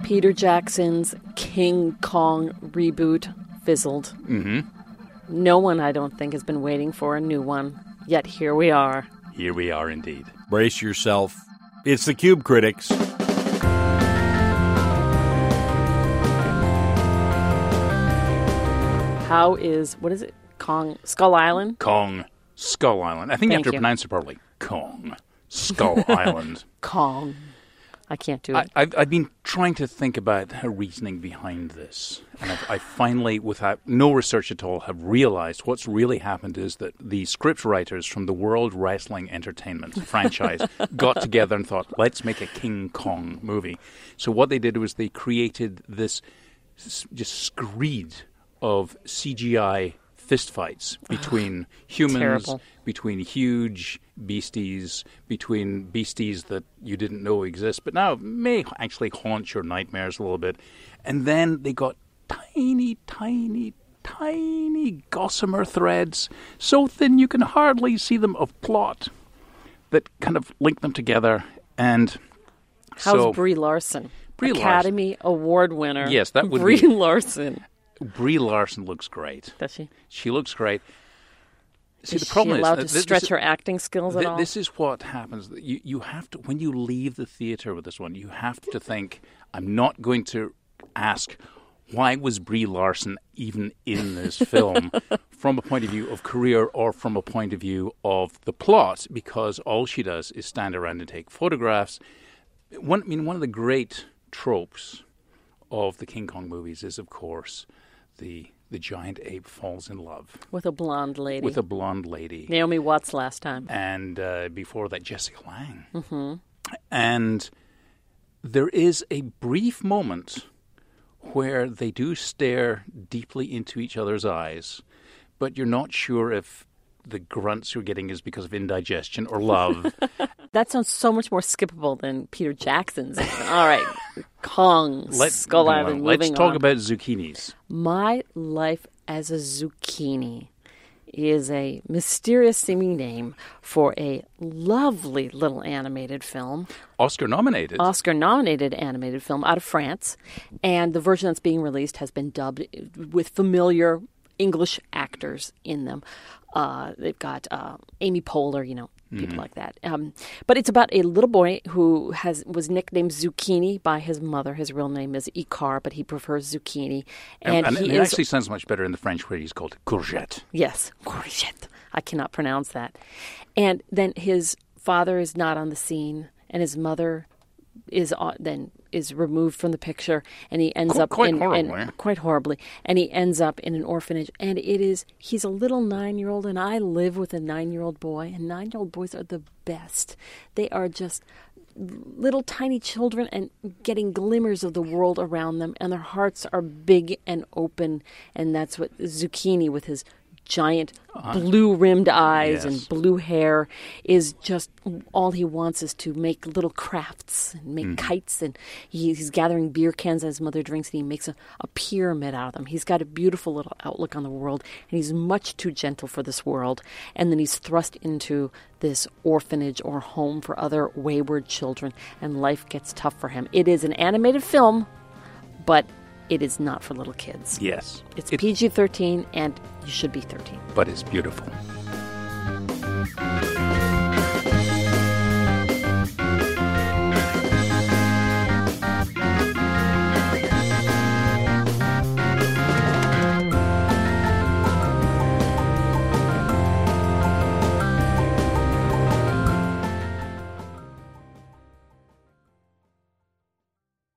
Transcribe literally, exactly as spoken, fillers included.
Peter Jackson's King Kong reboot fizzled. Mm-hmm. No one, I don't think, has been waiting for a new one. Yet here we are. Here we are indeed. Brace yourself. It's the Cube Critics. How is, what is it? Kong, Skull Island? Kong, Skull Island. I think Thank you have to you. pronounce it properly. Kong, Skull Island. Kong. I can't do it. I, I've, I've been trying to think about her reasoning behind this. And I've, I finally, without no research at all, have realized what's really happened is that the script writers from the World Wrestling Entertainment franchise got together and thought, let's make a King Kong movie. So what they did was they created this s- just screed of C G I fistfights between humans, Terrible. between huge beasties, between beasties that you didn't know exist, but now may actually haunt your nightmares a little bit. And then they got tiny, tiny, tiny gossamer threads, so thin you can hardly see them, of plot that kind of link them together. And How's so, Brie Larson? Brie Academy Award winner. Yes, that would Brie be- Larson. Brie Larson looks great. Does she? She looks great. See, Is the problem she allowed is to that stretch this, her acting skills at th- all? this is what happens. You you have to, when you leave the theater with this one, you have to think, I'm not going to ask, why was Brie Larson even in this film from a point of view of career or from a point of view of the plot, because all she does is stand around and take photographs. One, I mean, one of the great tropes of the King Kong movies is, of course, the the giant ape falls in love With a blonde lady. with a blonde lady. Naomi Watts last time. And uh, before that, Jessica Lange. Mm-hmm. And there is a brief moment where they do stare deeply into each other's eyes, but you're not sure if the grunts you're getting is because of indigestion or love. That sounds so much more skippable than Peter Jackson's. All right. Kong, Let's, Skull go Island, on. Let's moving talk on. about zucchinis. My Life as a Zucchini is a mysterious-seeming name for a lovely little animated film, Oscar-nominated. Oscar-nominated animated film out of France, and the version that's being released has been dubbed with familiar English actors in them. Uh, they've got uh, Amy Poehler, you know, people Mm-hmm. like that. Um, but it's about a little boy who has was nicknamed Zucchini by his mother. His real name is Icar, but he prefers Zucchini. and, And, and he it is actually sounds much better in the French where he's called courgette. Yes, courgette. I cannot pronounce that. And then his father is not on the scene, and his mother is on, then is removed from the picture, and he ends Qu- up quite in, horribly. in quite horribly, and he ends up in an orphanage. And it is he's a little nine-year-old, and I live with a nine-year-old boy, and nine-year-old boys are the best. They are just little tiny children and getting glimmers of the world around them, and their hearts are big and open, and that's what Zucchini with his giant blue-rimmed eyes yes. and blue hair is just all he wants is to make little crafts and make kites, and he, he's gathering beer cans that his mother drinks, and he makes a, a pyramid out of them. He's got a beautiful little outlook on the world, and he's much too gentle for this world, and then he's thrust into this orphanage or home for other wayward children, and life gets tough for him. It is an animated film, but it is not for little kids. Yes. It's It- P G thirteen, and you should be thirteen. but it's beautiful.